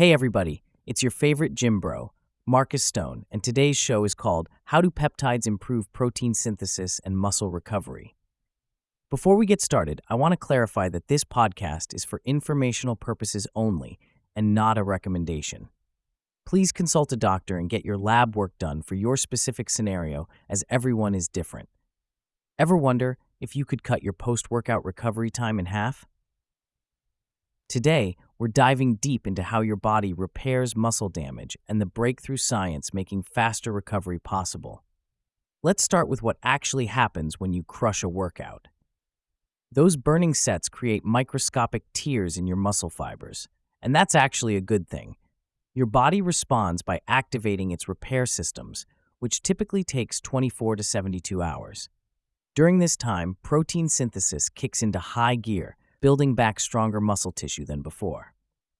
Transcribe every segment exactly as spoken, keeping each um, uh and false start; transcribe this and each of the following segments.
Hey everybody, it's your favorite gym bro, Marcus Stone, and today's show is called How Do Peptides Improve Protein Synthesis and Muscle Recovery? Before we get started, I want to clarify that this podcast is for informational purposes only and not a recommendation. Please consult a doctor and get your lab work done for your specific scenario, as everyone is different. Ever wonder if you could cut your post-workout recovery time in half? Today, we're diving deep into how your body repairs muscle damage and the breakthrough science making faster recovery possible. Let's start with what actually happens when you crush a workout. Those burning sets create microscopic tears in your muscle fibers, and that's actually a good thing. Your body responds by activating its repair systems, which typically takes twenty-four to seventy-two hours. During this time, protein synthesis kicks into high gear, building back stronger muscle tissue than before.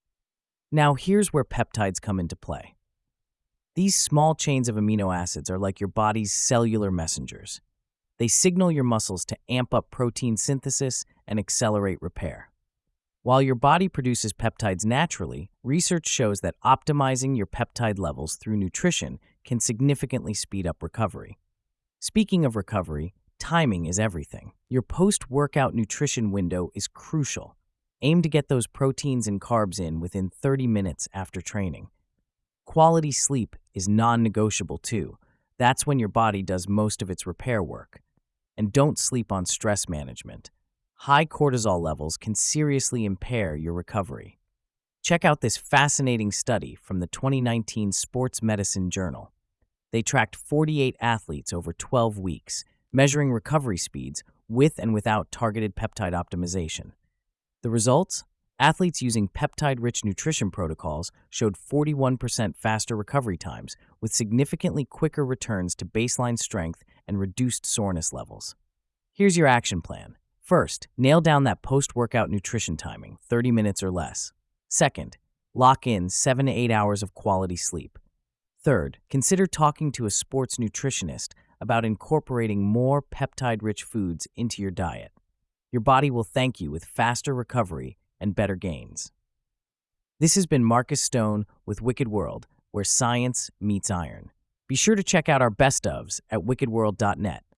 Now, here's where peptides come into play. These small chains of amino acids are like your body's cellular messengers. They signal your muscles to amp up protein synthesis and accelerate repair. While your body produces peptides naturally, research shows that optimizing your peptide levels through nutrition can significantly speed up recovery. Speaking of recovery, timing is everything. Your post-workout nutrition window is crucial. Aim to get those proteins and carbs in within thirty minutes after training. Quality sleep is non-negotiable too. That's when your body does most of its repair work. And don't sleep on stress management. High cortisol levels can seriously impair your recovery. Check out this fascinating study from the twenty nineteen Sports Medicine Journal. They tracked forty-eight athletes over twelve weeks, measuring recovery speeds with and without targeted peptide optimization. The results? Athletes using peptide-rich nutrition protocols showed forty-one percent faster recovery times, with significantly quicker returns to baseline strength and reduced soreness levels. Here's your action plan. First, nail down that post-workout nutrition timing, thirty minutes or less. Second, lock in seven to eight hours of quality sleep. Third, consider talking to a sports nutritionist about incorporating more peptide-rich foods into your diet. Your body will thank you with faster recovery and better gains. This has been Marcus Stone with Wicked World, where science meets iron. Be sure to check out our best ofs at wicked world dot net.